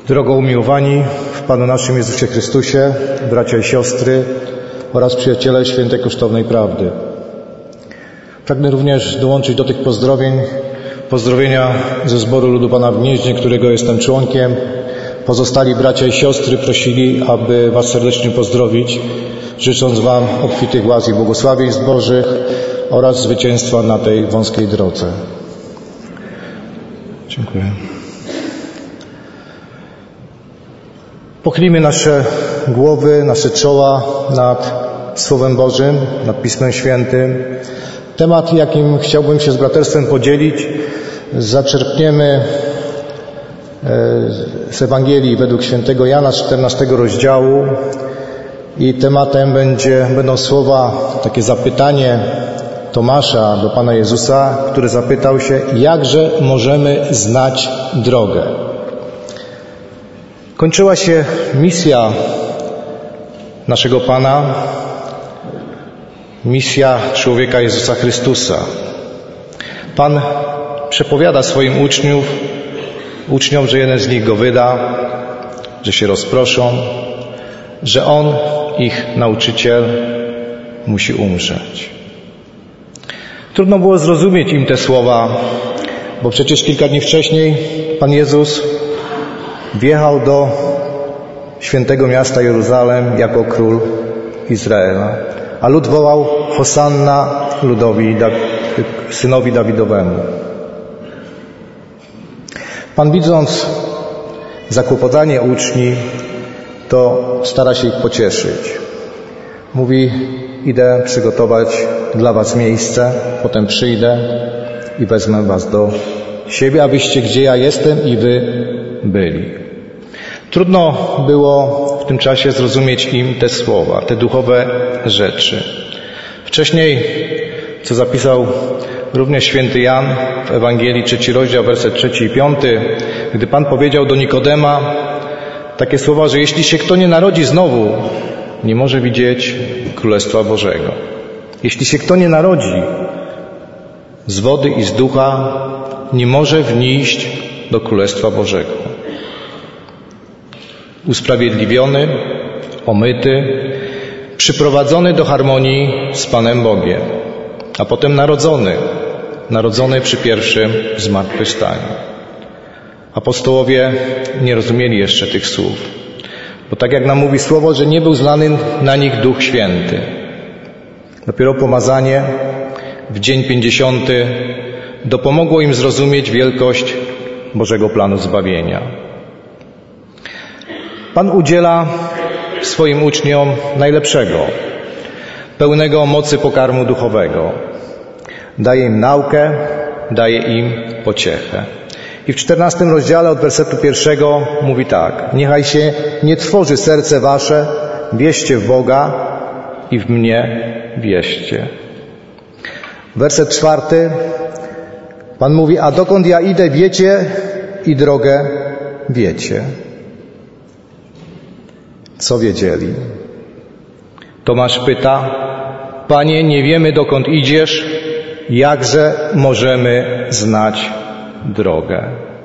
Drogo umiłowani w Panu naszym Jezusie Chrystusie, bracia i siostry oraz przyjaciele świętej kosztownej prawdy. Pragnę również dołączyć do tych pozdrowienia ze zboru Ludu Pana w Gnieźnie, którego jestem członkiem. Pozostali bracia i siostry prosili, aby Was serdecznie pozdrowić, życząc Wam obfitych łask i błogosławieństw Bożych oraz zwycięstwa na tej wąskiej drodze. Dziękuję. Pochylimy nasze głowy, nasze czoła nad Słowem Bożym, nad Pismem Świętym. Temat, jakim chciałbym się z braterstwem podzielić, zaczerpniemy z Ewangelii według świętego Jana z 14 rozdziału i tematem będą słowa, takie zapytanie Tomasza do Pana Jezusa, który zapytał się, jakże możemy znać drogę. Kończyła się misja naszego Pana, misja człowieka Jezusa Chrystusa. Pan przepowiada swoim uczniom, że jeden z nich go wyda, że się rozproszą, że On, ich nauczyciel, musi umrzeć. Trudno było zrozumieć im te słowa, bo przecież kilka dni wcześniej Pan Jezus wjechał do świętego miasta Jeruzalem jako król Izraela, a lud wołał Hosanna synowi Dawidowemu. Pan, widząc zakłopotanie uczniów, to stara się ich pocieszyć. Mówi, idę przygotować dla was miejsce, potem przyjdę i wezmę was do siebie, abyście gdzie ja jestem i wy byli. Trudno było w tym czasie zrozumieć im te słowa, te duchowe rzeczy. Wcześniej, co zapisał również święty Jan w Ewangelii 3 rozdział, werset 3 i 5, gdy Pan powiedział do Nikodema takie słowa, że jeśli się kto nie narodzi znowu, nie może widzieć Królestwa Bożego. Jeśli się kto nie narodzi z wody i z ducha, nie może wnieść do Królestwa Bożego. Usprawiedliwiony, omyty, przyprowadzony do harmonii z Panem Bogiem, a potem narodzony przy pierwszym zmartwychwstaniu. Apostołowie nie rozumieli jeszcze tych słów, bo tak jak nam mówi Słowo, że nie był zlany na nich Duch Święty. Dopiero pomazanie w dzień 50 dopomogło im zrozumieć wielkość Bożego planu zbawienia. Pan udziela swoim uczniom najlepszego, pełnego mocy pokarmu duchowego. Daje im naukę, daje im pociechę. I w 14 rozdziale od wersetu 1 mówi tak: niechaj się nie trwoży serce wasze, wierzcie w Boga i w mnie wierzcie. Werset 4 Pan mówi, a dokąd ja idę wiecie i drogę wiecie. Co wiedzieli? Tomasz pyta, Panie, nie wiemy dokąd idziesz, jakże możemy znać drogę?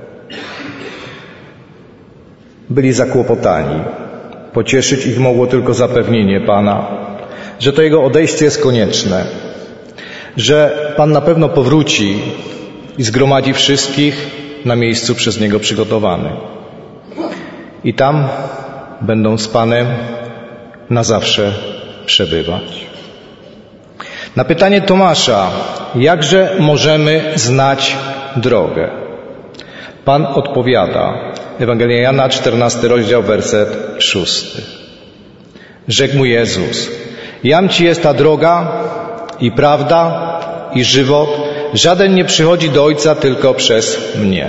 Byli zakłopotani. Pocieszyć ich mogło tylko zapewnienie Pana, że to Jego odejście jest konieczne, że Pan na pewno powróci i zgromadzi wszystkich na miejscu przez Niego przygotowanym. I tam będą z Panem na zawsze przebywać. Na pytanie Tomasza, jakże możemy znać drogę? Pan odpowiada. Ewangelia Jana, 14 rozdział, werset 6. Rzekł mu Jezus, jam Ci jest ta droga i prawda i żywot. Żaden nie przychodzi do Ojca tylko przez mnie.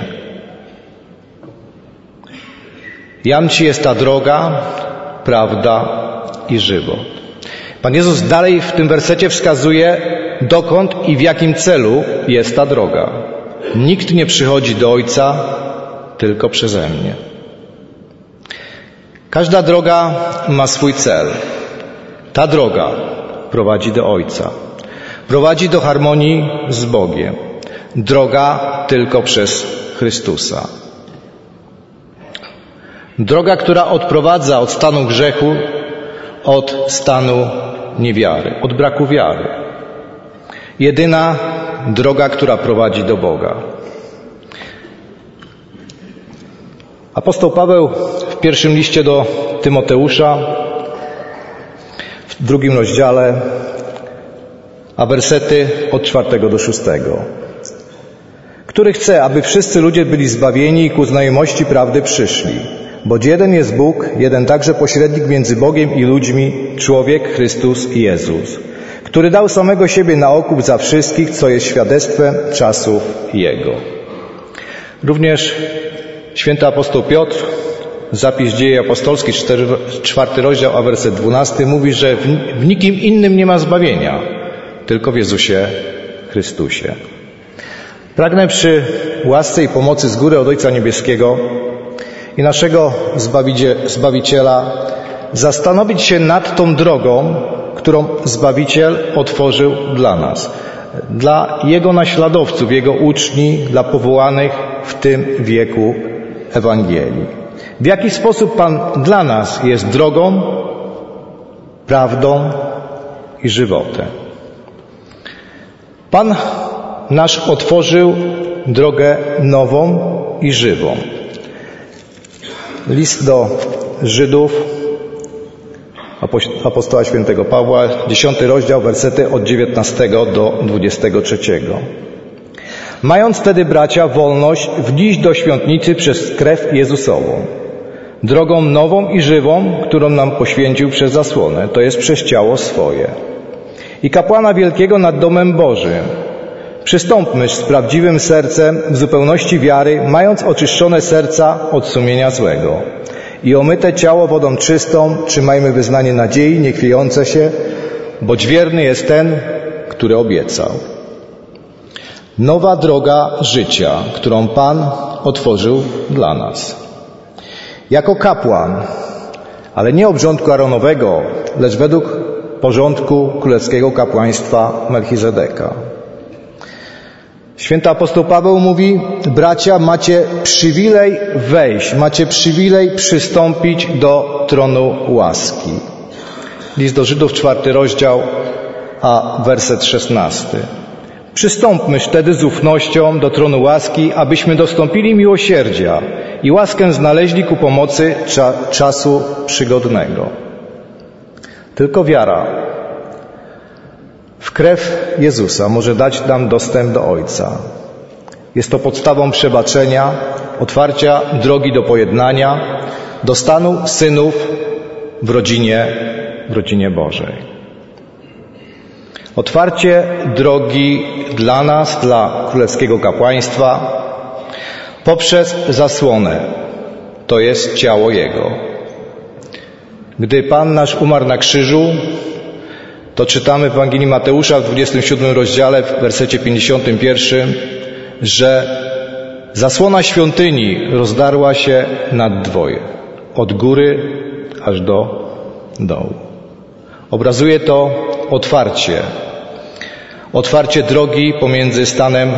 Jam Ci jest ta droga, prawda i żywot. Pan Jezus dalej w tym wersecie wskazuje, dokąd i w jakim celu jest ta droga. Nikt nie przychodzi do Ojca tylko przeze mnie. Każda droga ma swój cel. Ta droga prowadzi do Ojca. Prowadzi do harmonii z Bogiem. Droga tylko przez Chrystusa. Droga, która odprowadza od stanu grzechu, od stanu niewiary, od braku wiary. Jedyna droga, która prowadzi do Boga. Apostoł Paweł w pierwszym liście do Tymoteusza, w 2 rozdziale, a wersety od 4 do 6. Który chce, aby wszyscy ludzie byli zbawieni i ku znajomości prawdy przyszli. Bo jeden jest Bóg, jeden także pośrednik między Bogiem i ludźmi, człowiek Chrystus Jezus, który dał samego siebie na okup za wszystkich, co jest świadectwem czasów Jego. Również święty apostoł Piotr, zapis Dziejów Apostolskich, 4 rozdział, a werset 12 mówi, że w nikim innym nie ma zbawienia, tylko w Jezusie Chrystusie. Pragnę przy łasce i pomocy z góry od Ojca Niebieskiego i naszego Zbawiciela zastanowić się nad tą drogą, którą Zbawiciel otworzył dla nas, dla Jego naśladowców, Jego uczni, dla powołanych w tym wieku Ewangelii. W jaki sposób Pan dla nas jest drogą, prawdą i żywotem. Pan nasz otworzył drogę nową i żywą. List do Żydów apostoła świętego Pawła, 10 rozdział, wersety od 19 do 23. Mając wtedy, bracia, wolność wnieść do świątnicy przez krew Jezusową, drogą nową i żywą, którą nam poświęcił przez zasłonę, to jest przez ciało swoje. I kapłana wielkiego nad domem Bożym. Przystąpmy z prawdziwym sercem, w zupełności wiary, mając oczyszczone serca od sumienia złego. I omyte ciało wodą czystą, trzymajmy wyznanie nadziei, niechwiejące się, boć wierny jest ten, który obiecał. Nowa droga życia, którą Pan otworzył dla nas. Jako kapłan, ale nie obrządku Aaronowego, lecz według porządku królewskiego kapłaństwa Melchizedeka. Święty apostoł Paweł mówi, bracia, macie przywilej wejść, macie przywilej przystąpić do tronu łaski. List do Żydów, 4 rozdział, a werset 16. Przystąpmy wtedy z ufnością do tronu łaski, abyśmy dostąpili miłosierdzia i łaskę znaleźli ku pomocy czasu przygodnego. Tylko wiara w krew Jezusa może dać nam dostęp do Ojca. Jest to podstawą przebaczenia, otwarcia drogi do pojednania, do stanu synów w rodzinie Bożej. Otwarcie drogi dla nas, dla królewskiego kapłaństwa poprzez zasłonę, to jest ciało Jego. Gdy Pan nasz umarł na krzyżu, to czytamy w Ewangelii Mateusza w 27 rozdziale, w wersecie 51, że zasłona świątyni rozdarła się na dwoje, od góry aż do dołu. Obrazuje to otwarcie drogi pomiędzy stanem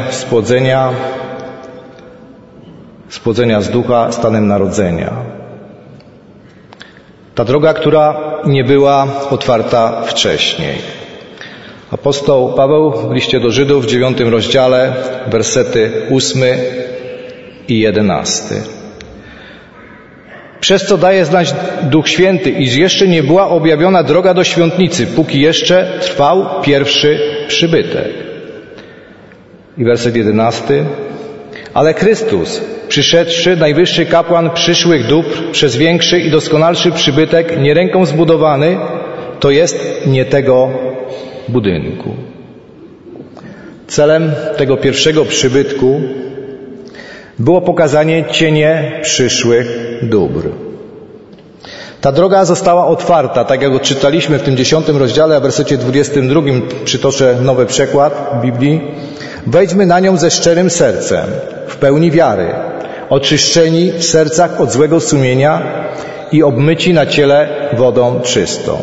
spłodzenia z ducha, stanem narodzenia. Ta droga, która nie była otwarta wcześniej. Apostoł Paweł w liście do Żydów w 9 rozdziale, wersety 8 i 11. Przez co daje znać Duch Święty, iż jeszcze nie była objawiona droga do świątnicy, póki jeszcze trwał pierwszy przybytek. I werset 11. Ale Chrystus, przyszedłszy, najwyższy kapłan przyszłych dóbr, przez większy i doskonalszy przybytek, nie ręką zbudowany, to jest nie tego budynku. Celem tego pierwszego przybytku było pokazanie cienie przyszłych dóbr. Ta droga została otwarta, tak jak odczytaliśmy w tym 10 rozdziale, a w wersecie 22, przytoczę nowy przekład Biblii. Wejdźmy na nią ze szczerym sercem, w pełni wiary, oczyszczeni w sercach od złego sumienia i obmyci na ciele wodą czystą.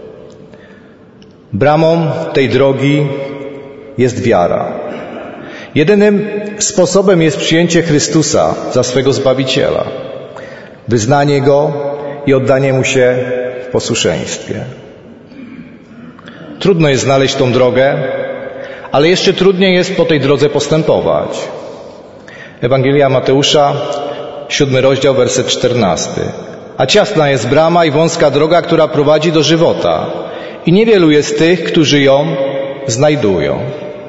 Bramą tej drogi jest wiara. Jedynym sposobem jest przyjęcie Chrystusa za swego Zbawiciela. wyznanie Go i oddanie Mu się w posłuszeństwie. Trudno jest znaleźć tą drogę, ale jeszcze trudniej jest po tej drodze postępować. Ewangelia Mateusza, 7 rozdział, werset 14. A ciasna jest brama i wąska droga, która prowadzi do żywota, i niewielu jest tych, którzy ją znajdują.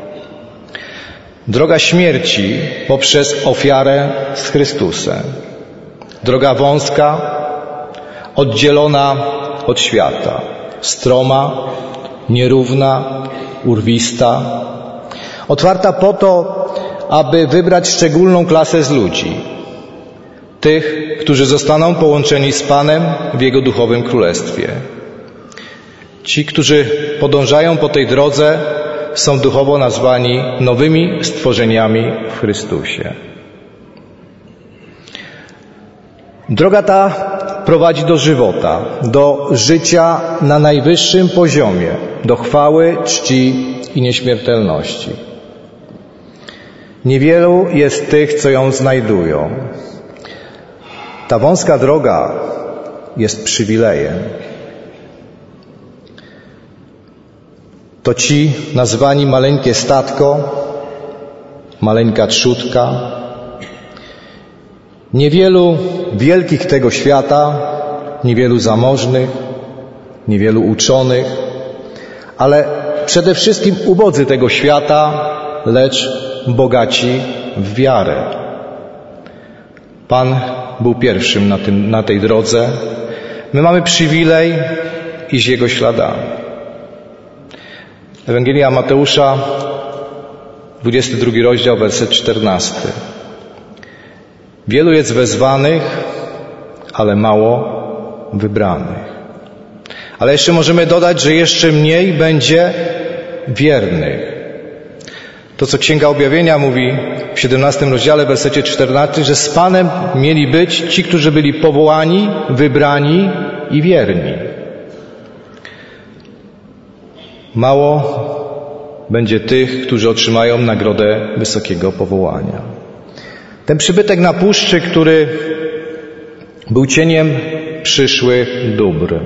Droga śmierci poprzez ofiarę z Chrystusem. Droga wąska, oddzielona od świata. Stroma, nierówna, urwista. Otwarta po to, aby wybrać szczególną klasę z ludzi. Tych, którzy zostaną połączeni z Panem w Jego duchowym królestwie. Ci, którzy podążają po tej drodze, są duchowo nazwani nowymi stworzeniami w Chrystusie. Droga ta prowadzi do żywota, do życia na najwyższym poziomie, do chwały, czci i nieśmiertelności. Niewielu jest tych, co ją znajdują. Ta wąska droga jest przywilejem. To ci nazwani maleńkie statko, maleńka trzutka. Niewielu wielkich tego świata, niewielu zamożnych, niewielu uczonych, ale przede wszystkim ubodzy tego świata, lecz bogaci w wiarę. Pan był pierwszym na tej drodze. My mamy przywilej iść Jego śladami. Ewangelia Mateusza, 22 rozdział, werset 14. Wielu jest wezwanych, ale mało wybranych. Ale jeszcze możemy dodać, że jeszcze mniej będzie wiernych. To, co Księga Objawienia mówi w 17 rozdziale, w wersecie 14, że z Panem mieli być ci, którzy byli powołani, wybrani i wierni. Mało będzie tych, którzy otrzymają nagrodę wysokiego powołania. Ten przybytek na puszczy, który był cieniem przyszłych dóbr.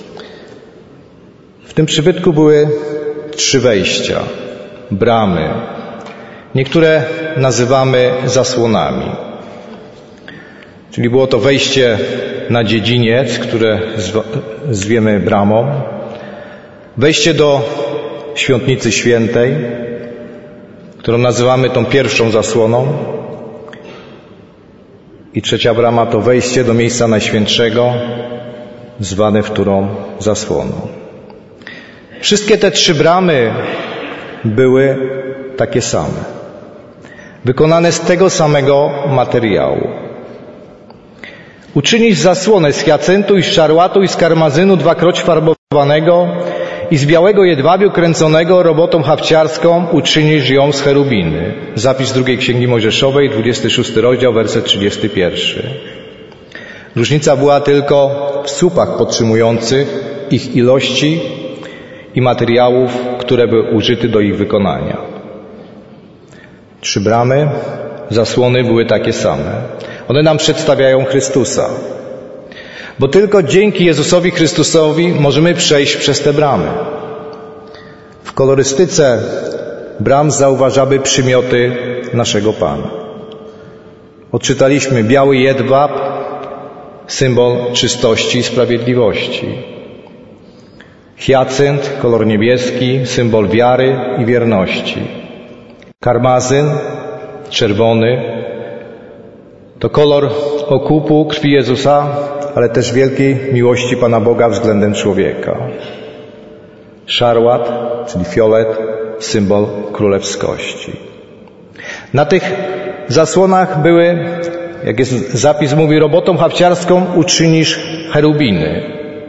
W tym przybytku były 3 wejścia, bramy. Niektóre nazywamy zasłonami. Czyli było to wejście na dziedziniec, które zwiemy bramą. Wejście do świątnicy świętej, którą nazywamy tą pierwszą zasłoną. I 3 brama to wejście do miejsca najświętszego, zwane wtórą zasłoną. Wszystkie te 3 bramy były takie same. Wykonane z tego samego materiału. Uczynić zasłonę z hiacyntu i z szarłatu i z karmazynu 2-kroć farbowanego i z białego jedwabiu kręconego robotą hafciarską uczynisz ją z cherubiny. Zapis 2 Księgi Mojżeszowej, 26 rozdział, werset 31. Różnica była tylko w słupach podtrzymujących, ich ilości i materiałów, które były użyte do ich wykonania. 3 bramy, zasłony były takie same. One nam przedstawiają Chrystusa. Bo tylko dzięki Jezusowi Chrystusowi możemy przejść przez te bramy. W kolorystyce bram zauważamy przymioty naszego Pana. Odczytaliśmy biały jedwab, symbol czystości i sprawiedliwości. Hiacynt, kolor niebieski, symbol wiary i wierności. Karmazyn, czerwony, to kolor okupu krwi Jezusa, ale też wielkiej miłości Pana Boga względem człowieka. Szarłat, czyli fiolet, symbol królewskości. Na tych zasłonach były, jak jest zapis mówi, robotą hafciarską uczynisz cherubiny.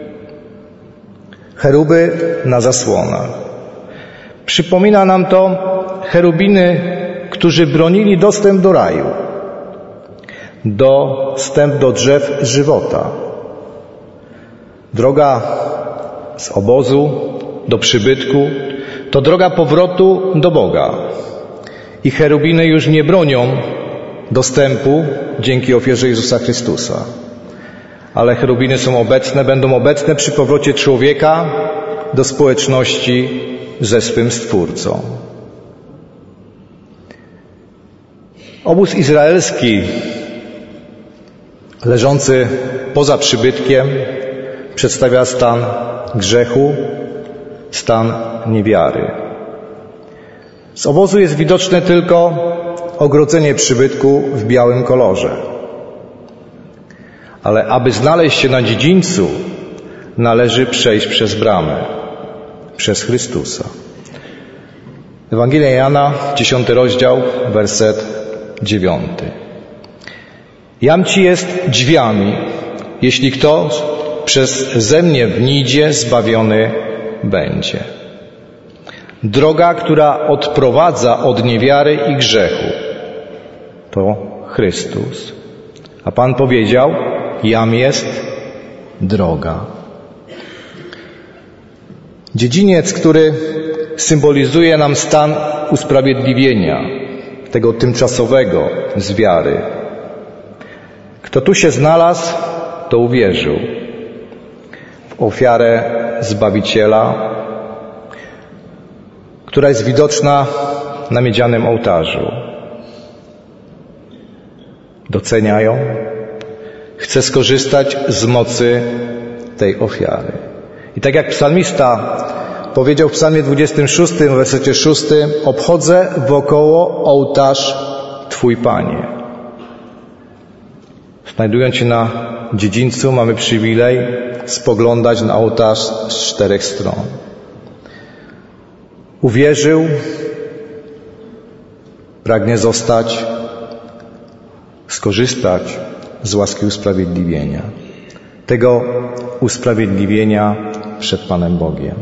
Cheruby na zasłonach. Przypomina nam to cherubiny, którzy bronili dostęp do raju, dostęp do drzew żywota. Droga z obozu do przybytku to droga powrotu do Boga. I cherubiny już nie bronią dostępu dzięki ofierze Jezusa Chrystusa. ale cherubiny są obecne, będą obecne przy powrocie człowieka do społeczności ze swym Stwórcą. Obóz izraelski, leżący poza przybytkiem, przedstawia stan grzechu, stan niewiary. Z obozu jest widoczne tylko ogrodzenie przybytku w białym kolorze. Ale aby znaleźć się na dziedzińcu, należy przejść przez bramę, przez Chrystusa. Ewangelia Jana, 10 rozdział, werset 9. Jam ci jest drzwiami, jeśli kto ze mnie wnidzie, zbawiony będzie. Droga, która odprowadza od niewiary i grzechu, to Chrystus. A Pan powiedział, jam jest droga. Dziedziniec, który symbolizuje nam stan usprawiedliwienia, tego tymczasowego z wiary. Kto tu się znalazł, to uwierzył w ofiarę Zbawiciela, która jest widoczna na miedzianym ołtarzu. Docenia ją, chce skorzystać z mocy tej ofiary. I tak jak psalmista powiedział w psalmie 26, w wersecie 6, obchodzę wokoło ołtarz Twój, Panie. Znajdując się na dziedzińcu, mamy przywilej spoglądać na ołtarz z 4 stron. Uwierzył, pragnie zostać, skorzystać z łaski usprawiedliwienia. Tego usprawiedliwienia przed Panem Bogiem.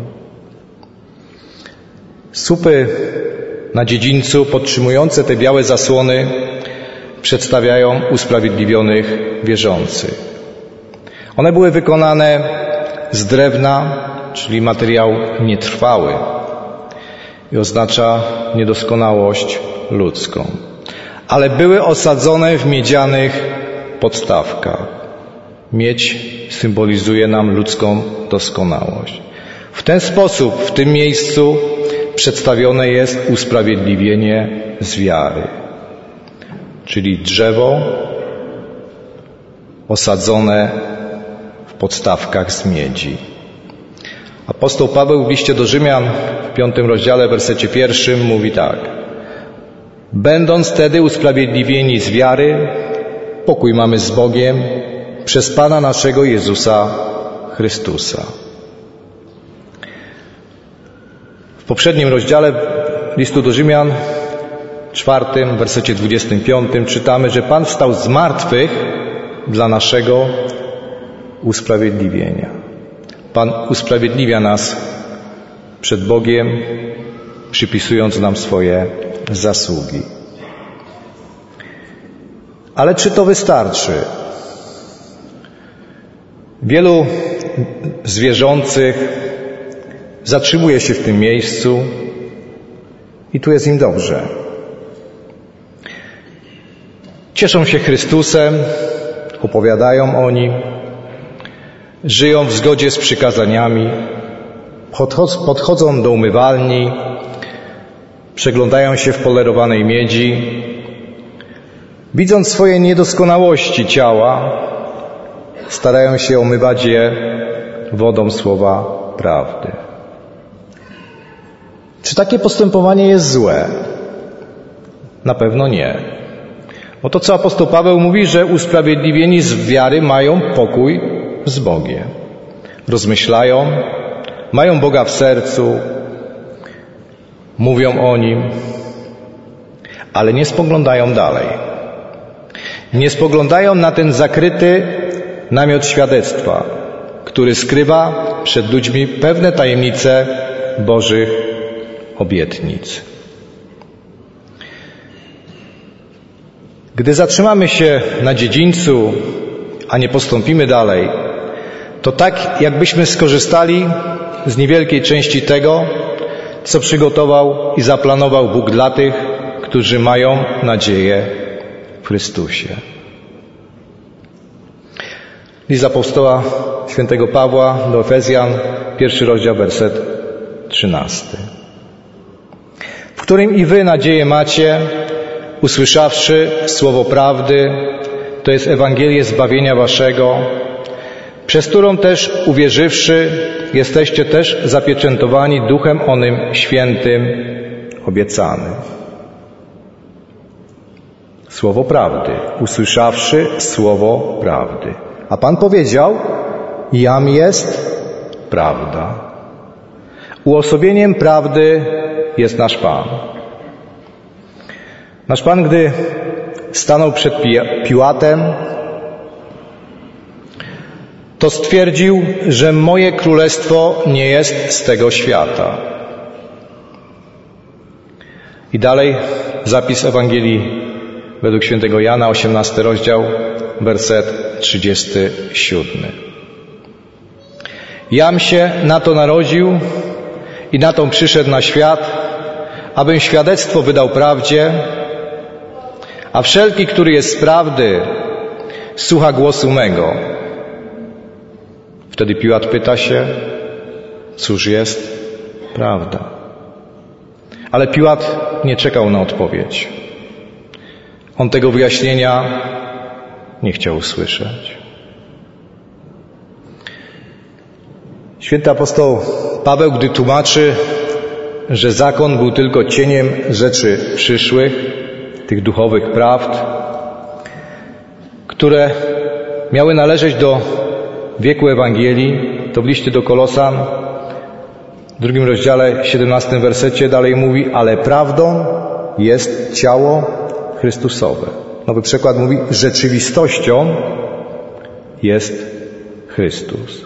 Słupy na dziedzińcu podtrzymujące te białe zasłony przedstawiają usprawiedliwionych wierzących. One były wykonane z drewna, czyli materiał nietrwały i oznacza niedoskonałość ludzką. Ale były osadzone w miedzianych podstawkach. Miedź symbolizuje nam ludzką doskonałość. W ten sposób, w tym miejscu przedstawione jest usprawiedliwienie z wiary. Czyli drzewo osadzone w podstawkach z miedzi. Apostoł Paweł w liście do Rzymian w 5 rozdziale, wersecie 1 mówi tak. Będąc wtedy usprawiedliwieni z wiary, pokój mamy z Bogiem przez Pana naszego Jezusa Chrystusa. W poprzednim rozdziale listu do Rzymian, 4, wersecie 25 czytamy, że Pan wstał z martwych dla naszego usprawiedliwienia. Pan usprawiedliwia nas przed Bogiem, przypisując nam swoje zasługi. Ale czy to wystarczy? Wielu z wierzących zatrzymuje się w tym miejscu i tu jest im dobrze. Cieszą się Chrystusem, opowiadają o Nim, żyją w zgodzie z przykazaniami, podchodzą do umywalni, przeglądają się w polerowanej miedzi, widząc swoje niedoskonałości ciała, starają się omywać je wodą słowa prawdy. Czy takie postępowanie jest złe? Na pewno nie. Bo to, co apostoł Paweł mówi, że usprawiedliwieni z wiary mają pokój z Bogiem. Rozmyślają, mają Boga w sercu, mówią o Nim, ale nie spoglądają dalej. Nie spoglądają na ten zakryty namiot świadectwa, który skrywa przed ludźmi pewne tajemnice Bożych obietnic. Gdy zatrzymamy się na dziedzińcu, a nie postąpimy dalej, to tak jakbyśmy skorzystali z niewielkiej części tego, co przygotował i zaplanował Bóg dla tych, którzy mają nadzieję w Chrystusie. List apostoła świętego Pawła do Efezjan, 1 rozdział, werset 13. W którym i wy nadzieję macie, usłyszawszy słowo prawdy, to jest Ewangelię zbawienia waszego, przez którą też uwierzywszy, jesteście też zapieczętowani Duchem onym Świętym obiecanym. Słowo prawdy, usłyszawszy słowo prawdy. A Pan powiedział, jam jest prawda. Uosobieniem prawdy jest nasz Pan. Nasz Pan, gdy stanął przed Piłatem, to stwierdził, że moje królestwo nie jest z tego świata. I dalej zapis Ewangelii według świętego Jana, 18 rozdział, werset 37. Jam się na to narodził i na to przyszedł na świat, abym świadectwo wydał prawdzie, a wszelki, który jest z prawdy, słucha głosu mego. Wtedy Piłat pyta się, cóż jest prawda? Ale Piłat nie czekał na odpowiedź. On tego wyjaśnienia nie chciał usłyszeć. Święty apostoł Paweł, gdy tłumaczy, że zakon był tylko cieniem rzeczy przyszłych, tych duchowych prawd, które miały należeć do wieku Ewangelii, to w liście do Kolosan, w 2 rozdziale, 17 wersecie dalej mówi, ale prawdą jest ciało Chrystusowe. Nowy przekład mówi, rzeczywistością jest Chrystus.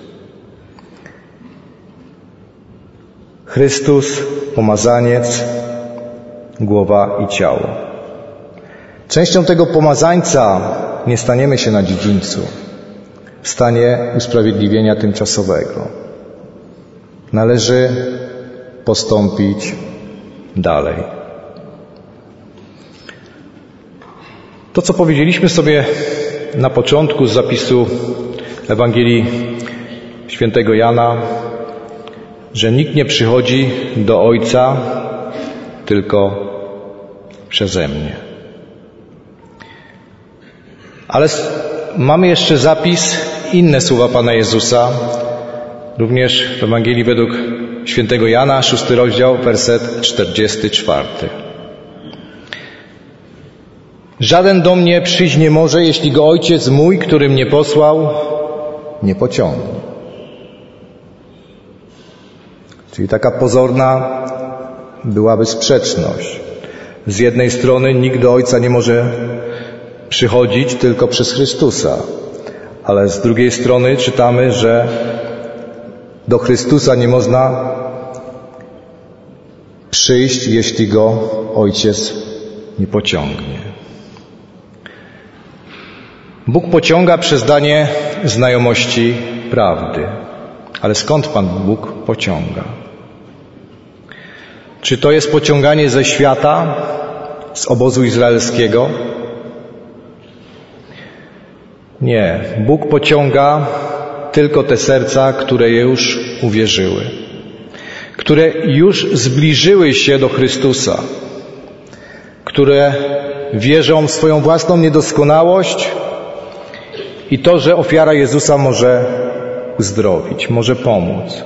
Chrystus, pomazaniec, głowa i ciało. Częścią tego pomazańca nie staniemy się na dziedzińcu, w stanie usprawiedliwienia tymczasowego. Należy postąpić dalej. To, co powiedzieliśmy sobie na początku z zapisu Ewangelii świętego Jana, że nikt nie przychodzi do Ojca tylko przeze mnie. Ale mamy jeszcze zapis, inne słowa Pana Jezusa, również w Ewangelii według świętego Jana, 6 rozdział, werset 44. Żaden do mnie przyjść nie może, jeśli go Ojciec mój, który mnie posłał, nie pociągnie. Czyli taka pozorna byłaby sprzeczność. Z jednej strony nikt do Ojca nie może przychodzić tylko przez Chrystusa, ale z drugiej strony czytamy, że do Chrystusa nie można przyjść, jeśli go Ojciec nie pociągnie. Bóg pociąga przez danie znajomości prawdy. Ale skąd Pan Bóg pociąga? Czy to jest pociąganie ze świata, z obozu izraelskiego? Nie. Bóg pociąga tylko te serca, które już uwierzyły, które już zbliżyły się do Chrystusa, które wierzą w swoją własną niedoskonałość i to, że ofiara Jezusa może uzdrowić, może pomóc.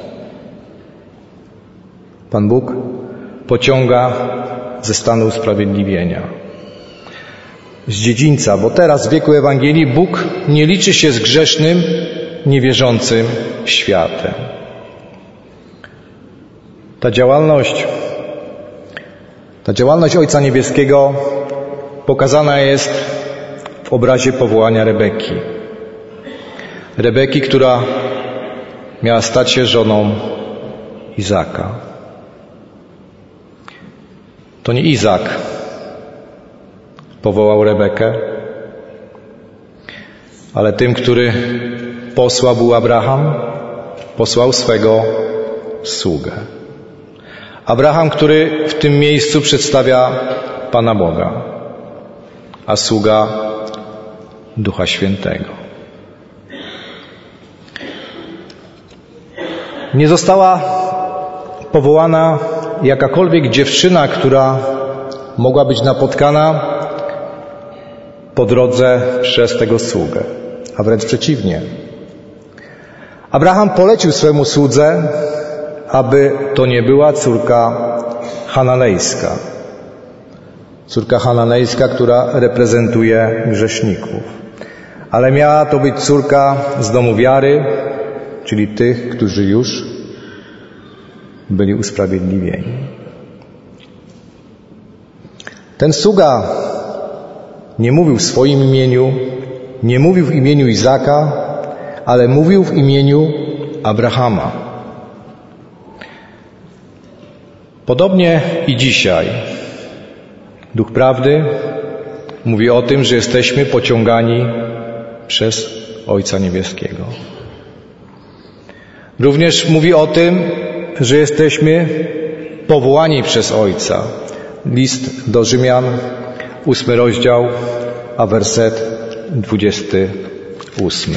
Pan Bóg pociąga ze stanu usprawiedliwienia, z dziedzińca, bo teraz w wieku Ewangelii Bóg nie liczy się z grzesznym, niewierzącym światem. Ta działalność Ojca Niebieskiego pokazana jest w obrazie powołania Rebeki. Rebeki, która miała stać się żoną Izaka. To nie Izak powołał Rebekę, ale tym, który posłał, był Abraham, posłał swego sługę. Abraham, który w tym miejscu przedstawia Pana Boga, a sługa Ducha Świętego. Nie została powołana jakakolwiek dziewczyna, która mogła być napotkana po drodze przez tego sługę, a wręcz przeciwnie. Abraham polecił swemu słudze, aby to nie była córka chananejska. Córka chananejska, która reprezentuje grzeszników. Ale miała to być córka z domu wiary, czyli tych, którzy już byli usprawiedliwieni. Ten sługa nie mówił w swoim imieniu, nie mówił w imieniu Izaka, ale mówił w imieniu Abrahama. Podobnie i dzisiaj Duch Prawdy mówi o tym, że jesteśmy pociągani przez Ojca Niebieskiego. Również mówi o tym, że jesteśmy powołani przez Ojca. List do Rzymian, 8 rozdział, a werset 28.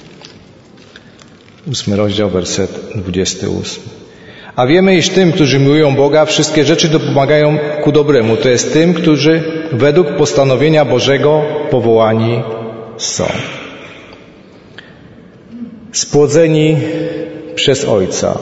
8 rozdział, werset 28. A wiemy, iż tym, którzy miłują Boga, wszystkie rzeczy dopomagają ku dobremu. To jest tym, którzy według postanowienia Bożego powołani są. Spłodzeni przez Ojca.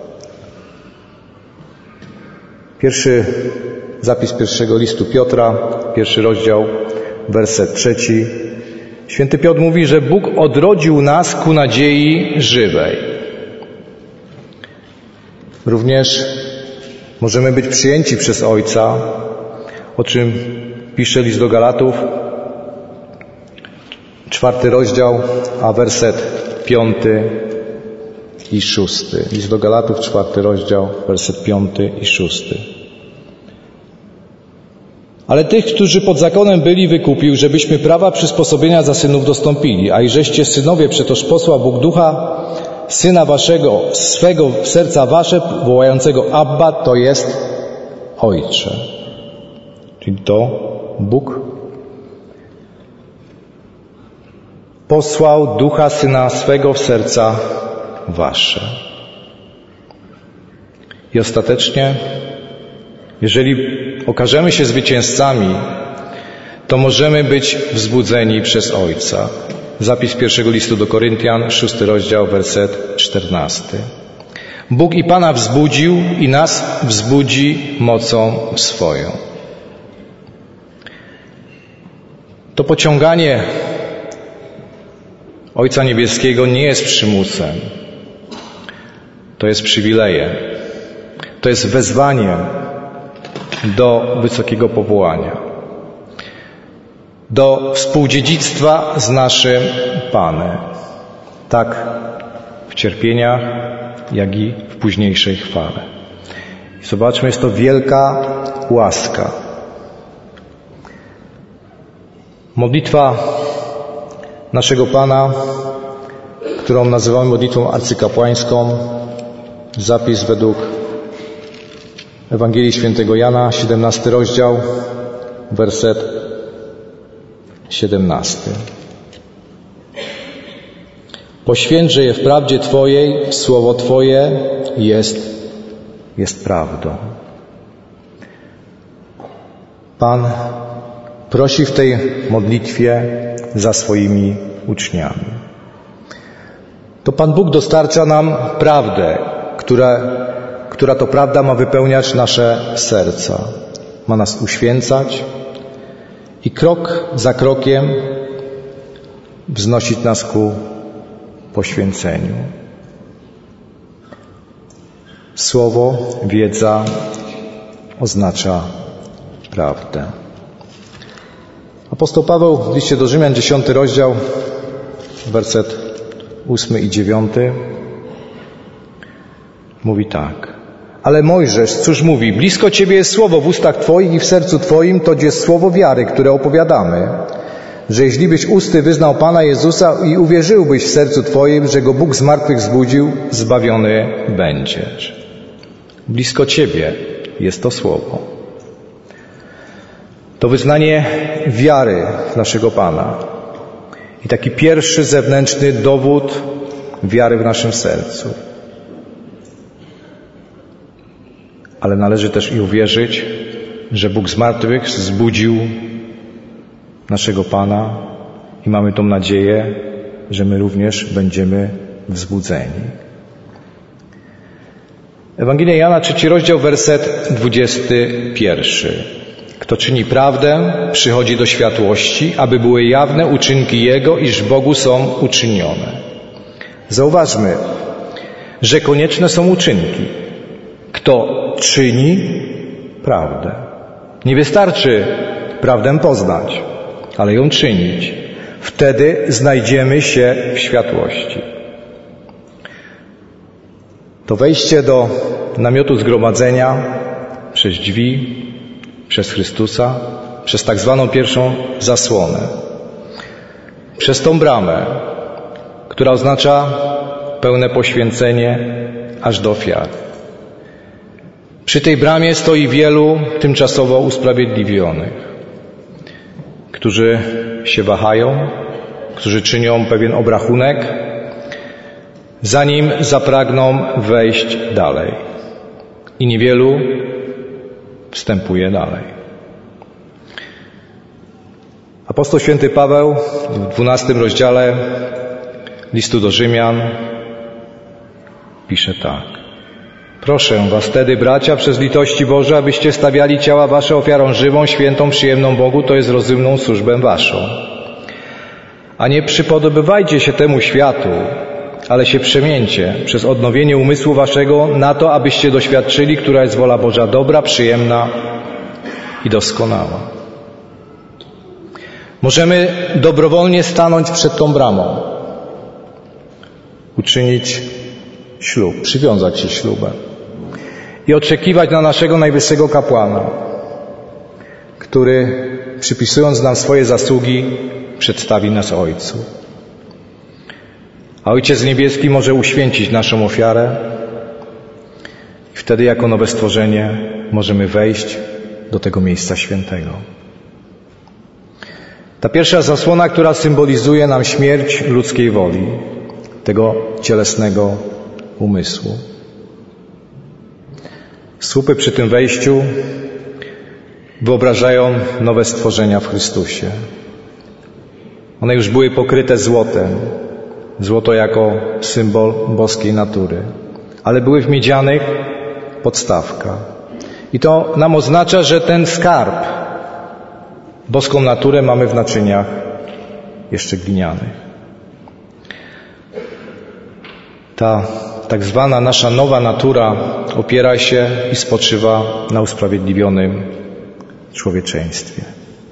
Pierwszy zapis pierwszego listu Piotra, 1 rozdział, werset 3. Święty Piotr mówi, że Bóg odrodził nas ku nadziei żywej. Również możemy być przyjęci przez Ojca, o czym pisze list do Galatów, 4 rozdział, a werset 5 i 6. List do Galatów, 4 rozdział, werset 5 i 6. Ale tych, którzy pod zakonem byli, wykupił, żebyśmy prawa przysposobienia za synów dostąpili, a i żeście synowie, przetoż posłał Bóg Ducha Syna waszego, swego w serca wasze, wołającego Abba, to jest Ojcze. Czyli to Bóg posłał Ducha Syna swego w serca wasze. I ostatecznie, jeżeli okażemy się zwycięzcami, to możemy być wzbudzeni przez Ojca. Zapis pierwszego listu do Koryntian, 6 rozdział, werset 14. Bóg i Pana wzbudził i nas wzbudzi mocą swoją. To pociąganie Ojca Niebieskiego nie jest przymusem. To jest przywilejem. To jest wezwaniem do wysokiego powołania. Do współdziedzictwa z naszym Panem. Tak w cierpieniach, jak i w późniejszej chwale. I zobaczmy, jest to wielka łaska. Modlitwa naszego Pana, którą nazywamy modlitwą arcykapłańską, zapis według Ewangelii Świętego Jana, 17 rozdział, werset 17. Poświęćże je w prawdzie Twojej, słowo Twoje jest prawdą. Pan prosi w tej modlitwie za swoimi uczniami. To Pan Bóg dostarcza nam prawdę, która to prawda ma wypełniać nasze serca. Ma nas uświęcać i krok za krokiem wznosić nas ku poświęceniu. Słowo, wiedza oznacza prawdę. Apostoł Paweł w liście do Rzymian, 10 rozdział, werset 8 i 9 mówi tak. Ale Mojżesz, cóż mówi? Blisko Ciebie jest słowo w ustach Twoich i w sercu Twoim, to jest słowo wiary, które opowiadamy. Że jeśli byś usty wyznał Pana Jezusa i uwierzyłbyś w sercu Twoim, że Go Bóg z martwych wzbudził, zbawiony będziesz. Blisko Ciebie jest to słowo. To wyznanie wiary naszego Pana. I taki pierwszy zewnętrzny dowód wiary w naszym sercu. ale należy też i uwierzyć, że Bóg z martwych wzbudził naszego Pana i mamy tą nadzieję, że my również będziemy wzbudzeni. Ewangelia Jana, 3 rozdział, werset 21. Kto czyni prawdę, przychodzi do światłości, aby były jawne uczynki Jego, iż Bogu są uczynione. Zauważmy, że konieczne są uczynki. Kto czyni prawdę. Nie wystarczy prawdę poznać, ale ją czynić. Wtedy znajdziemy się w światłości. To wejście do namiotu zgromadzenia przez drzwi, przez Chrystusa, przez tak zwaną pierwszą zasłonę, przez tą bramę, która oznacza pełne poświęcenie aż do ofiary. Przy tej bramie stoi wielu tymczasowo usprawiedliwionych, którzy się wahają, którzy czynią pewien obrachunek, zanim zapragną wejść dalej. I niewielu wstępuje dalej. Apostoł święty Paweł w 12 rozdziale listu do Rzymian pisze tak. Proszę was tedy, bracia, przez litości Boże, abyście stawiali ciała wasze ofiarą żywą, świętą, przyjemną Bogu, to jest rozumną służbę waszą. A nie przypodobywajcie się temu światu, ale się przemieńcie przez odnowienie umysłu waszego na to, abyście doświadczyli, która jest wola Boża dobra, przyjemna i doskonała. Możemy dobrowolnie stanąć przed tą bramą, uczynić ślub, przywiązać się ślubem i oczekiwać na naszego najwyższego kapłana, który, przypisując nam swoje zasługi, przedstawi nas Ojcu. A Ojciec Niebieski może uświęcić naszą ofiarę i wtedy jako nowe stworzenie możemy wejść do tego miejsca świętego. Ta pierwsza zasłona, która symbolizuje nam śmierć ludzkiej woli, tego cielesnego umysłu. Słupy przy tym wejściu wyobrażają nowe stworzenia w Chrystusie. One już były pokryte złotem. Złoto jako symbol boskiej natury. Ale były w miedzianych podstawkach. I to nam oznacza, że ten skarb, boską naturę, mamy w naczyniach jeszcze glinianych. Ta tak zwana nasza nowa natura opiera się i spoczywa na usprawiedliwionym człowieczeństwie.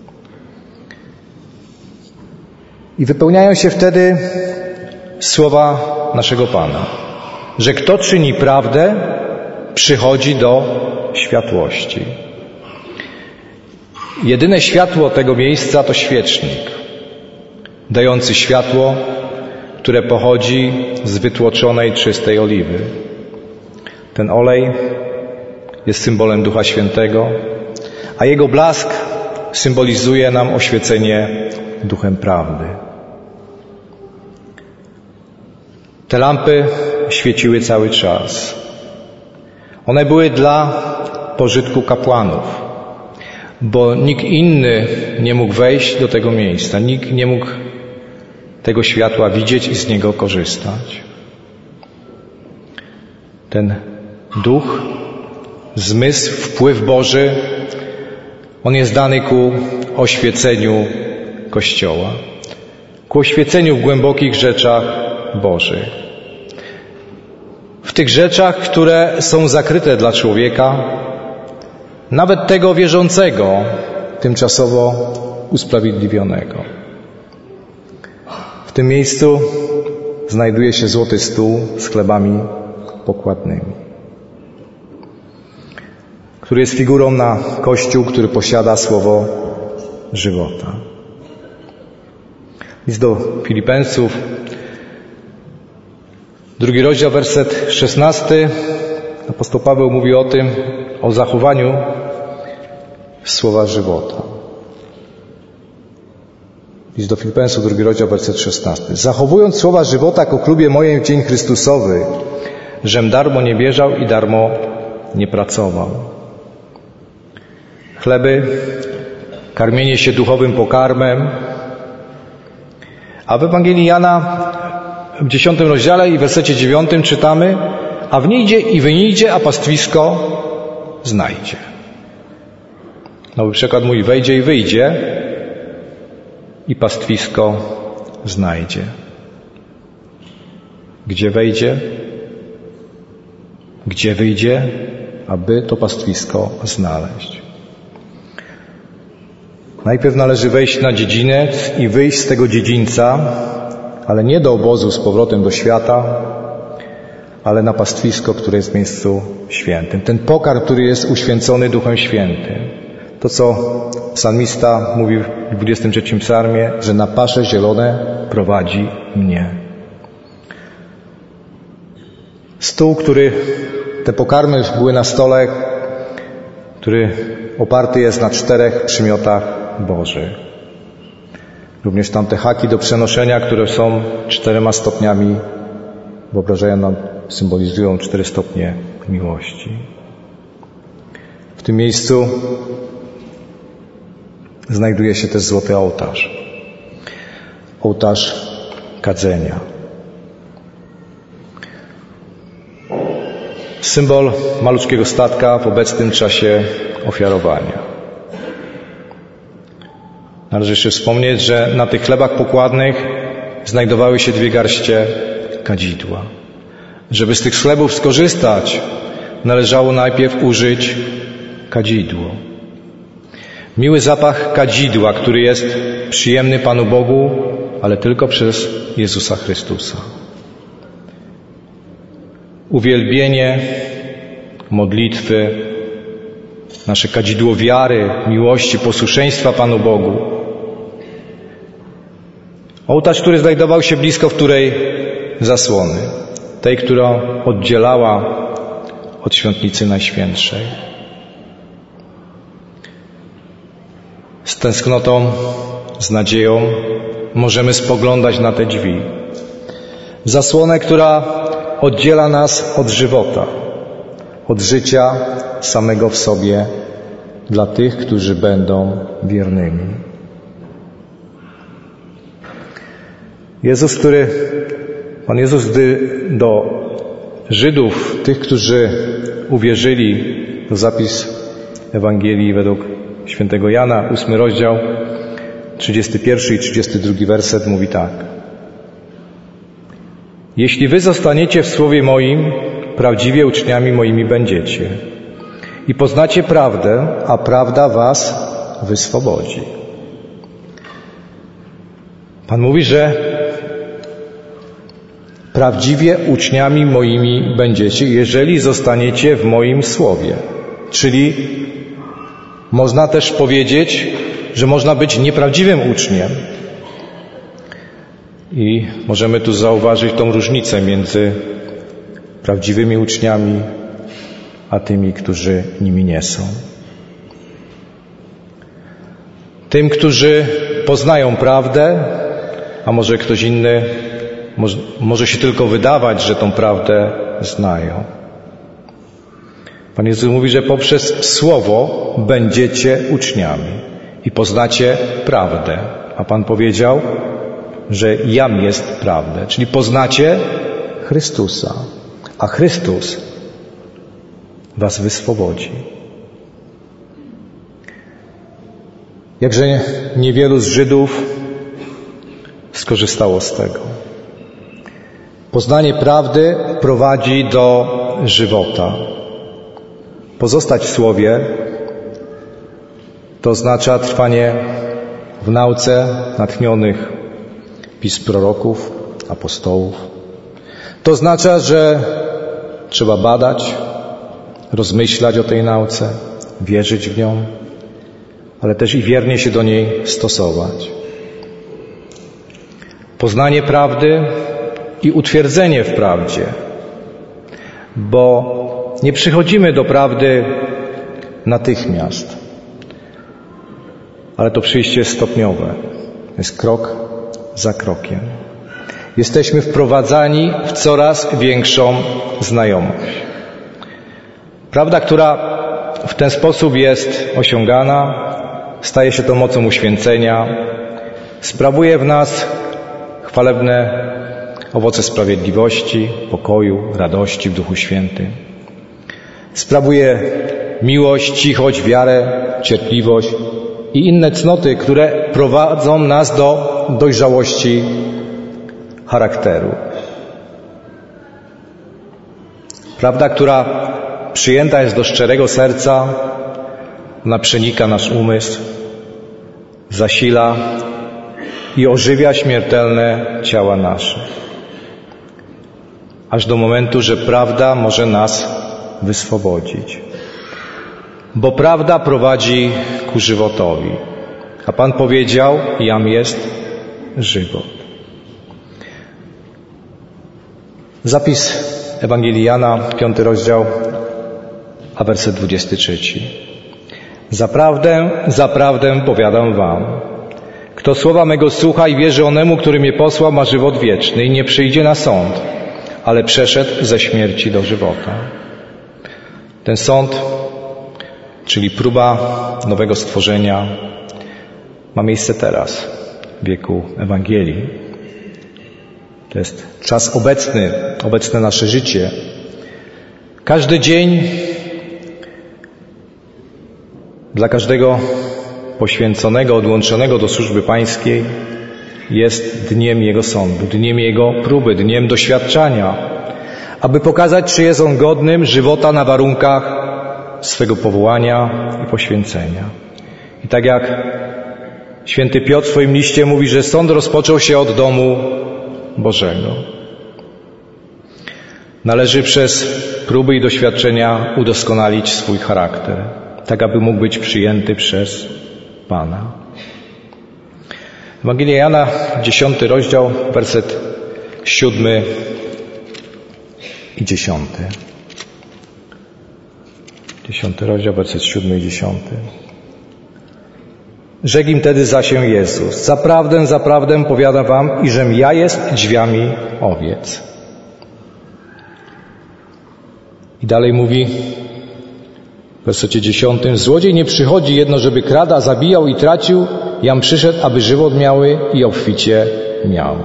I wypełniają się wtedy słowa naszego Pana, że kto czyni prawdę, przychodzi do światłości. Jedyne światło tego miejsca to świecznik, dający światło, które pochodzi z wytłoczonej, czystej oliwy. Ten olej jest symbolem Ducha Świętego, a jego blask symbolizuje nam oświecenie Duchem Prawdy. Te lampy świeciły cały czas. One były dla pożytku kapłanów, bo nikt inny nie mógł wejść do tego miejsca, nikt nie mógł tego światła widzieć i z niego korzystać. Ten duch, zmysł, wpływ Boży, on jest dany ku oświeceniu Kościoła, ku oświeceniu w głębokich rzeczach Bożych. W tych rzeczach, które są zakryte dla człowieka, nawet tego wierzącego, tymczasowo usprawiedliwionego. W tym miejscu znajduje się złoty stół z chlebami pokładnymi, który jest figurą na Kościół, który posiada słowo żywota. List do Filipeńców, 2 rozdział, werset 16. Apostoł Paweł mówi o tym, o zachowaniu słowa żywota. List do Filipeńców, 2 rozdział, werset 16. Zachowując słowa żywota ku klubie moim w dzień Chrystusowy, żem darmo nie bieżał i darmo nie pracował. Chleby, karmienie się duchowym pokarmem, a w Ewangelii Jana w 10 rozdziale i w wersecie 9 czytamy: a wnijdzie i wyjdzie, a pastwisko znajdzie. Nowy przekład mówi: wejdzie i wyjdzie i pastwisko znajdzie. Gdzie wejdzie? Gdzie wyjdzie, aby to pastwisko znaleźć? Najpierw należy wejść na dziedziniec i wyjść z tego dziedzińca, ale nie do obozu z powrotem do świata, ale na pastwisko, które jest w miejscu świętym. Ten pokarm, który jest uświęcony Duchem Świętym. To, co psalmista mówi w 23 psalmie, że na pasze zielone prowadzi mnie. Stół, te pokarmy były na stole, który oparty jest na 4 przymiotach Bożych. Również tamte haki do przenoszenia, które są 4 stopniami, wyobrażają nam, symbolizują 4 stopnie miłości. W tym miejscu znajduje się też złoty ołtarz. Ołtarz kadzenia. Symbol malutkiego statka w obecnym czasie ofiarowania. Należy jeszcze wspomnieć, że na tych chlebach pokładnych znajdowały się 2 garście kadzidła. Żeby z tych chlebów skorzystać, należało najpierw użyć kadzidło. Miły zapach kadzidła, który jest przyjemny Panu Bogu, ale tylko przez Jezusa Chrystusa. Uwielbienie, modlitwy, nasze kadzidło wiary, miłości, posłuszeństwa Panu Bogu. Ołtarz, który znajdował się blisko wtórej zasłony, tej, która oddzielała od świątnicy Najświętszej. Z tęsknotą, z nadzieją możemy spoglądać na te drzwi. Zasłonę, która oddziela nas od żywota, od życia samego w sobie dla tych, którzy będą wiernymi. Pan Jezus, gdy do Żydów, tych, którzy uwierzyli, to zapis Ewangelii według świętego Jana, 8 rozdział, 31 i 32 werset mówi tak. Jeśli wy zostaniecie w słowie moim, prawdziwie uczniami moimi będziecie i poznacie prawdę, a prawda was wyswobodzi. Pan mówi, że prawdziwie uczniami moimi będziecie, jeżeli zostaniecie w moim słowie. Czyli można też powiedzieć, że można być nieprawdziwym uczniem. I możemy tu zauważyć tą różnicę między prawdziwymi uczniami a tymi, którzy nimi nie są. Tym, którzy poznają prawdę, a może ktoś inny może się tylko wydawać, że tą prawdę znają. Pan Jezus mówi, że poprzez Słowo będziecie uczniami i poznacie prawdę. A Pan powiedział, że jam jest prawdę, czyli poznacie Chrystusa, a Chrystus was wyswobodzi. Jakże niewielu z Żydów skorzystało z tego. Poznanie prawdy prowadzi do żywota. Pozostać w Słowie to oznacza trwanie w nauce natchnionych pism proroków, apostołów. To oznacza, że trzeba badać, rozmyślać o tej nauce, wierzyć w nią, ale też i wiernie się do niej stosować. Poznanie prawdy i utwierdzenie w prawdzie, bo nie przychodzimy do prawdy natychmiast, ale to przyjście jest stopniowe, jest krok za krokiem. Jesteśmy wprowadzani w coraz większą znajomość. Prawda, która w ten sposób jest osiągana, staje się to mocą uświęcenia, sprawuje w nas chwalebne owoce sprawiedliwości, pokoju, radości w Duchu Świętym. Sprawuje miłość, cichość, wiarę, cierpliwość i inne cnoty, które prowadzą nas do dojrzałości charakteru. Prawda, która przyjęta jest do szczerego serca, ona przenika nasz umysł, zasila i ożywia śmiertelne ciała nasze. Aż do momentu, że prawda może nas wyswobodzić. Bo prawda prowadzi ku żywotowi. A Pan powiedział, jam jest żywot. Zapis Ewangelii Jana, 5 rozdział, a werset 23. Zaprawdę, zaprawdę powiadam wam, kto słowa mego słucha i wierzy onemu, który mnie posłał, ma żywot wieczny i nie przyjdzie na sąd, ale przeszedł ze śmierci do żywota. Ten sąd, czyli próba nowego stworzenia, ma miejsce teraz, w wieku Ewangelii. To jest czas obecne nasze życie. Każdy dzień dla każdego poświęconego, odłączonego do służby pańskiej jest dniem Jego sądu, dniem Jego próby, dniem doświadczania, aby pokazać, czy jest on godnym żywota na warunkach swego powołania i poświęcenia. I tak jak święty Piotr w swoim liście mówi, że sąd rozpoczął się od domu Bożego. Należy przez próby i doświadczenia udoskonalić swój charakter, tak aby mógł być przyjęty przez Pana. Ewangelia Jana, 10 rozdział, werset 7 i 10. 10 rozdział, werset 7 i 10. Rzekł im tedy zasię Jezus: zaprawdę, zaprawdę powiadam wam, iżem ja jest drzwiami owiec. I dalej mówi w wersecie 10: złodziej nie przychodzi jedno, żeby kradł, a zabijał i tracił, jam przyszedł, aby żywot miały i obficie miały.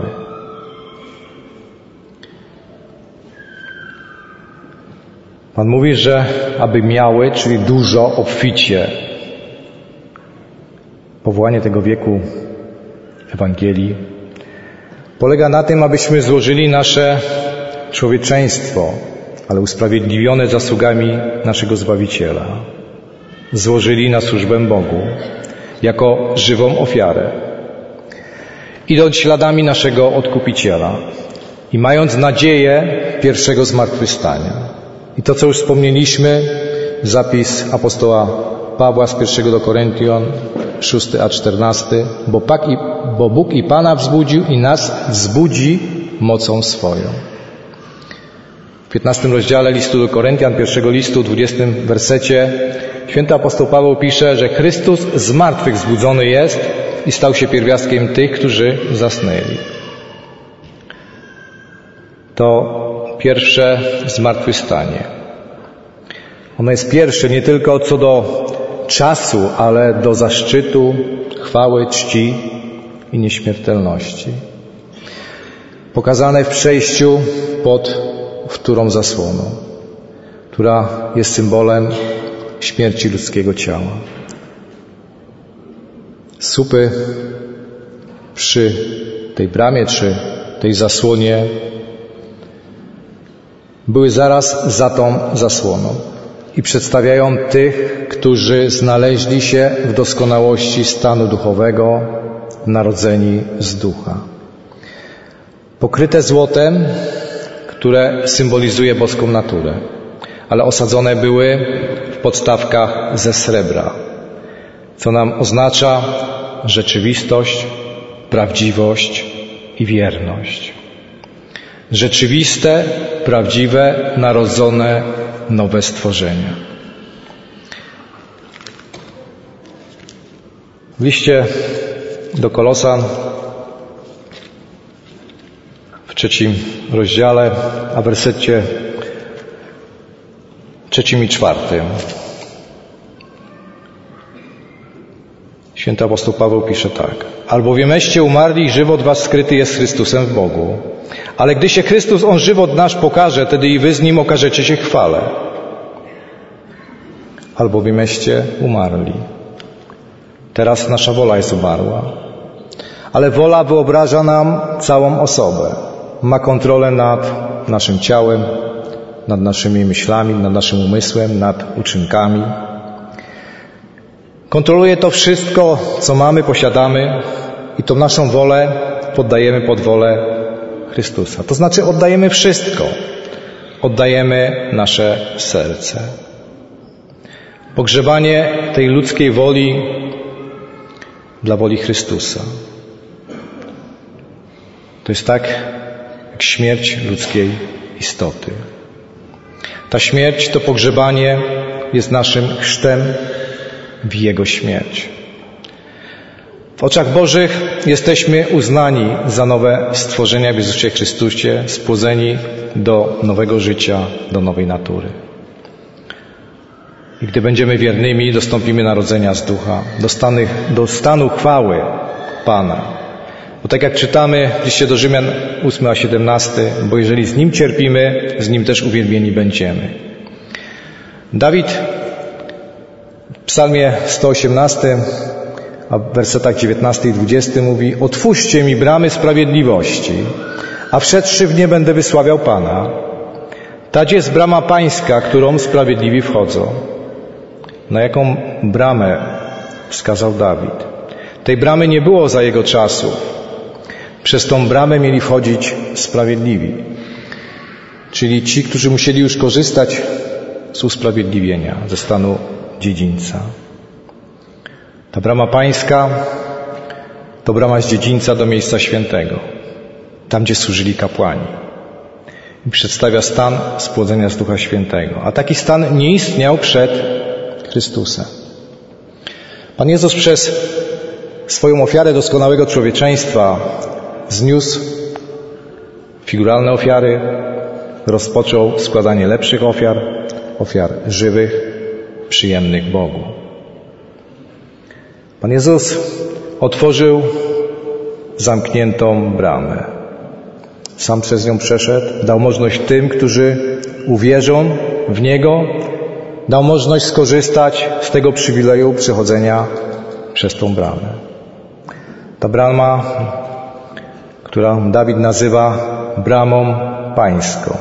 Pan mówi, że aby miały, czyli dużo, obficie. Powołanie tego wieku Ewangelii polega na tym, abyśmy złożyli nasze człowieczeństwo, ale usprawiedliwione zasługami naszego Zbawiciela, złożyli na służbę Bogu jako żywą ofiarę, idąc śladami naszego Odkupiciela i mając nadzieję pierwszego zmartwychwstania. I to, co już wspomnieliśmy, zapis apostoła Pawła z 1 do Koryntian, 6 a 14, bo Bóg i Pana wzbudził i nas wzbudzi mocą swoją. W 15 rozdziale listu do Koryntian, 1 listu, 20 wersecie, święty apostoł Paweł pisze, że Chrystus z martwych wzbudzony jest i stał się pierwiastkiem tych, którzy zasnęli. To pierwsze zmartwychwstanie. Ono jest pierwsze nie tylko co do czasu, ale do zaszczytu, chwały, czci i nieśmiertelności. Pokazane w przejściu pod wtórą zasłoną, która jest symbolem śmierci ludzkiego ciała. Słupy przy tej bramie czy tej zasłonie były zaraz za tą zasłoną i przedstawiają tych, którzy znaleźli się w doskonałości stanu duchowego, narodzeni z ducha. Pokryte złotem, które symbolizuje boską naturę, ale osadzone były w podstawkach ze srebra, co nam oznacza rzeczywistość, prawdziwość i wierność. Rzeczywiste, prawdziwe, narodzone, nowe stworzenia. W liście do Kolosan w 3 rozdziale, a w wersecie 3 i 4. Święty apostoł Paweł pisze tak. Albowiemeście umarli i żywot was skryty jest z Chrystusem w Bogu. Ale gdy się Chrystus, On żywot nasz pokaże, wtedy i wy z Nim okażecie się chwale. Albowiemeście umarli. Teraz nasza wola jest umarła. Ale wola wyobraża nam całą osobę. Ma kontrolę nad naszym ciałem, nad naszymi myślami, nad naszym umysłem, nad uczynkami. Kontroluje to wszystko, co mamy, posiadamy i tą naszą wolę poddajemy pod wolę Chrystusa. To znaczy oddajemy wszystko. Oddajemy nasze serce. Pogrzebanie tej ludzkiej woli dla woli Chrystusa. To jest tak jak śmierć ludzkiej istoty. Ta śmierć, to pogrzebanie jest naszym chrztem w Jego śmierć. W oczach Bożych jesteśmy uznani za nowe stworzenia w Jezusie Chrystusie, spłodzeni do nowego życia, do nowej natury. I gdy będziemy wiernymi, dostąpimy narodzenia z ducha, do stanu chwały Pana. Bo tak jak czytamy w liście do Rzymian 8 a 17, bo jeżeli z Nim cierpimy, z Nim też uwielbieni będziemy. Dawid w psalmie 118, a w wersetach 19 i 20 mówi: otwórzcie mi bramy sprawiedliwości, a wszedłszy w nie będę wysławiał Pana. Tać jest brama pańska, którą sprawiedliwi wchodzą. Na jaką bramę wskazał Dawid? Tej bramy nie było za jego czasów. Przez tą bramę mieli wchodzić sprawiedliwi, czyli ci, którzy musieli już korzystać z usprawiedliwienia, ze stanu dziedzińca. Ta brama pańska to brama z dziedzińca do miejsca świętego, tam gdzie służyli kapłani. I przedstawia stan spłodzenia z Ducha Świętego. A taki stan nie istniał przed Chrystusem. Pan Jezus przez swoją ofiarę doskonałego człowieczeństwa zniósł figuralne ofiary, rozpoczął składanie lepszych ofiar żywych, przyjemnych Bogu. Pan Jezus otworzył zamkniętą bramę. Sam przez nią przeszedł, dał możliwość tym, którzy uwierzą w Niego, dał możliwość skorzystać z tego przywileju przechodzenia przez tą bramę. Ta brama, którą Dawid nazywa bramą pańską.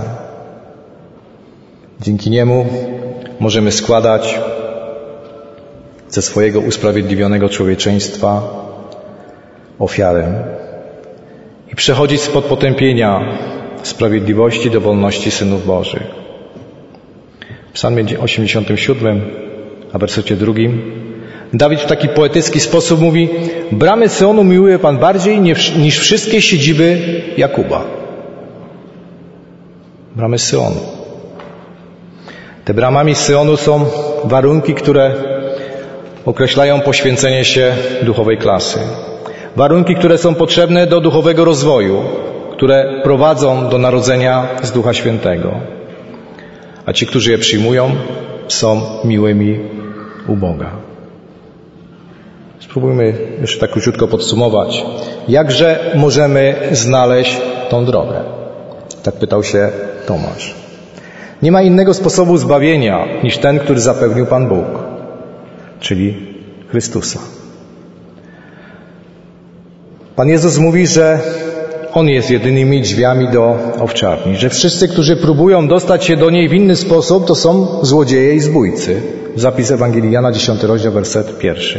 Dzięki niemu możemy składać ze swojego usprawiedliwionego człowieczeństwa ofiarę i przechodzić spod potępienia sprawiedliwości do wolności synów Bożych. W psalmie 87, a w wersecie 2 Dawid w taki poetycki sposób mówi: bramy Syonu miłuje Pan bardziej niż wszystkie siedziby Jakuba. Bramy Syonu. Te bramami Syonu są warunki, które określają poświęcenie się duchowej klasy. Warunki, które są potrzebne do duchowego rozwoju, które prowadzą do narodzenia z Ducha Świętego. A ci, którzy je przyjmują, są miłymi u Boga. Spróbujmy jeszcze tak króciutko podsumować. Jakże możemy znaleźć tą drogę? Tak pytał się Tomasz. Nie ma innego sposobu zbawienia niż ten, który zapewnił Pan Bóg, czyli Chrystusa. Pan Jezus mówi, że On jest jedynymi drzwiami do owczarni, że wszyscy, którzy próbują dostać się do niej w inny sposób, to są złodzieje i zbójcy. Zapis Ewangelii Jana, 10 rozdział, werset 1.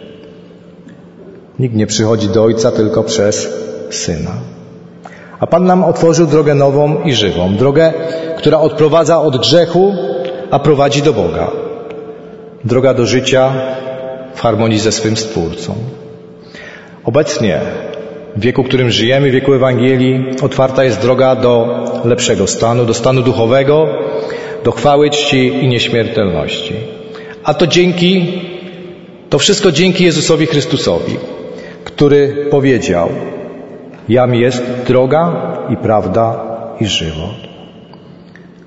Nikt nie przychodzi do Ojca tylko przez Syna. A Pan nam otworzył drogę nową i żywą. Drogę, która odprowadza od grzechu, a prowadzi do Boga. Droga do życia w harmonii ze swym Stwórcą. Obecnie, w wieku, w którym żyjemy, w wieku Ewangelii, otwarta jest droga do lepszego stanu, do stanu duchowego, do chwały, czci i nieśmiertelności. A to wszystko dzięki Jezusowi Chrystusowi, który powiedział: Jam jest droga i prawda i żywot.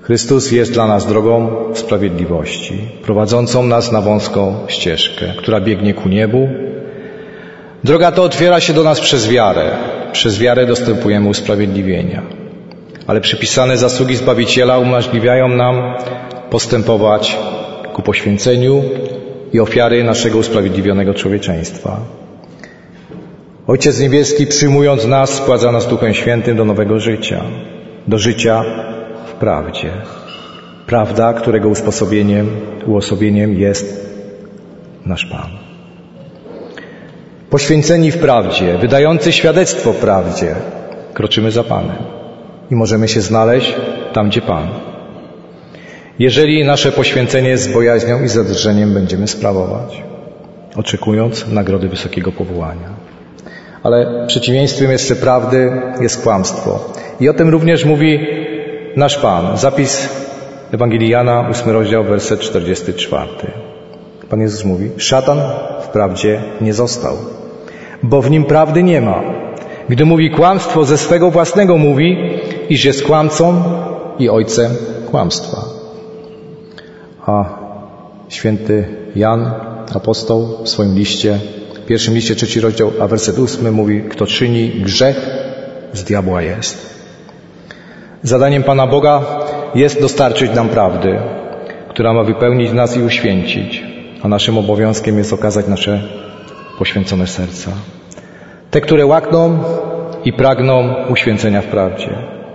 Chrystus jest dla nas drogą sprawiedliwości, prowadzącą nas na wąską ścieżkę, która biegnie ku niebu. Droga ta otwiera się do nas przez wiarę. Przez wiarę dostępujemy usprawiedliwienia. Ale przypisane zasługi Zbawiciela umożliwiają nam postępować ku poświęceniu i ofiary naszego usprawiedliwionego człowieczeństwa. Ojciec Niebieski, przyjmując nas, spładza nas Duchem Świętym do nowego życia, do życia w prawdzie. Prawda, którego uosobieniem jest nasz Pan. Poświęceni w prawdzie, wydający świadectwo prawdzie, kroczymy za Panem i możemy się znaleźć tam, gdzie Pan. Jeżeli nasze poświęcenie z bojaźnią i zadrżeniem będziemy sprawować, oczekując nagrody wysokiego powołania. Ale przeciwieństwem jeszcze prawdy jest kłamstwo. I o tym również mówi nasz Pan. Zapis Ewangelii Jana, 8 rozdział, werset 44. Pan Jezus mówi: szatan wprawdzie nie został, bo w nim prawdy nie ma. Gdy mówi kłamstwo, ze swego własnego mówi, iż jest kłamcą i ojcem kłamstwa. A święty Jan, apostoł, w swoim liście, w pierwszym liście, 3 rozdział, a werset 8 mówi: kto czyni grzech, z diabła jest. Zadaniem Pana Boga jest dostarczyć nam prawdy, która ma wypełnić nas i uświęcić, a naszym obowiązkiem jest okazać nasze poświęcone serca. Te, które łakną i pragną uświęcenia w prawdzie.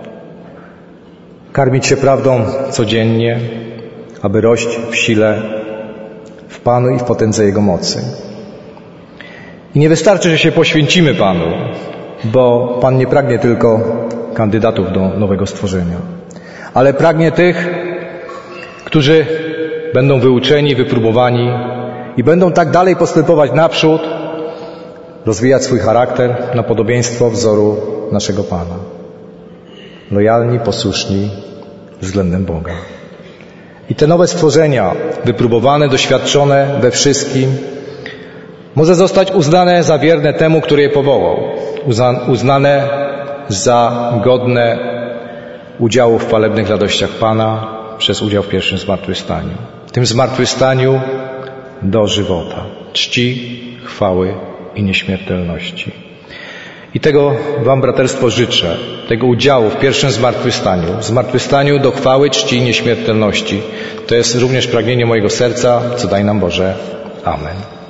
Karmić się prawdą codziennie, aby rość w sile, w Panu i w potędze Jego mocy. I nie wystarczy, że się poświęcimy Panu, bo Pan nie pragnie tylko kandydatów do nowego stworzenia, ale pragnie tych, którzy będą wyuczeni, wypróbowani i będą tak dalej postępować naprzód, rozwijać swój charakter na podobieństwo wzoru naszego Pana. Lojalni, posłuszni względem Boga. I te nowe stworzenia, wypróbowane, doświadczone we wszystkim, może zostać uznane za wierne temu, który je powołał. Uznane za godne udziału w chwalebnych radościach Pana przez udział w pierwszym zmartwychwstaniu. W tym zmartwychwstaniu do żywota, czci, chwały i nieśmiertelności. I tego Wam, braterstwo, życzę, tego udziału w pierwszym zmartwychwstaniu do chwały, czci i nieśmiertelności. To jest również pragnienie mojego serca, co daj nam Boże. Amen.